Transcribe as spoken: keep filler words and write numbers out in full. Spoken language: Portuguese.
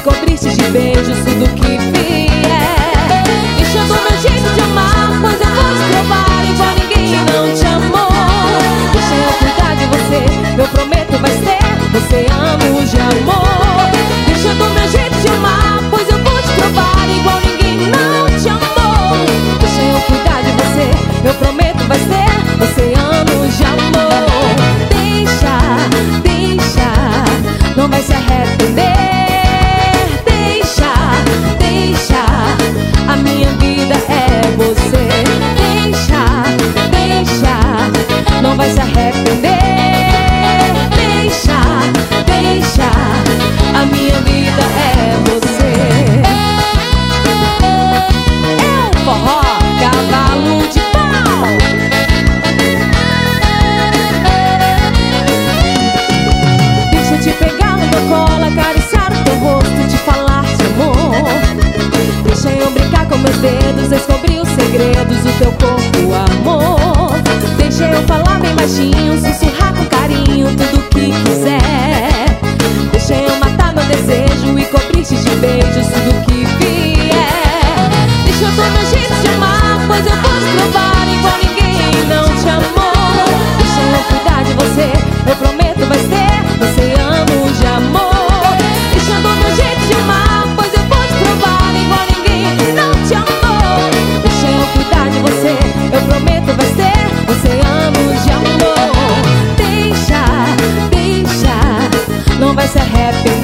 cobriste de beijos tudo que vier. Deixando meu jeito de amar, pois eu vou te provar igual ninguém não te amou. Deixa eu cuidar de você, eu prometo vai ser oceano de amor. Deixando meu jeito de amar, pois eu vou te provar igual ninguém não te amou. Deixa eu cuidar de você, eu prometo vai ser oceano de amor. Deixa, deixa, não vai se arrepender. Deixa, deixa, a minha vida é você. Deixa, deixa, não vai se arrepender. Deixa, deixa, a minha vida é você. É um forró, cavalo de pau. Deixa eu te pegar no meu colo, acariciar o teu rosto e te falar de amor. Deixa eu brincar com meus dedos, descobrir os segredos do teu corpo, amor. Deixa eu falar bem baixinho, sussurrar com carinho tudo que quiser. Deixa eu matar meu desejo e cobrir-te de beijos tudo que vier. Deixa eu dar meu jeito de amar, pois eu vou te provar igual ninguém não te amou. Deixa eu cuidar de você, eu prometo vai ser oceano de amor. Deixa eu dar meu jeito de amar, pois eu vou te provar igual ninguém não te amou. Deixa eu cuidar de você, eu prometo vai ser oceano de amor. Deixa, deixa, não vai se arrepender.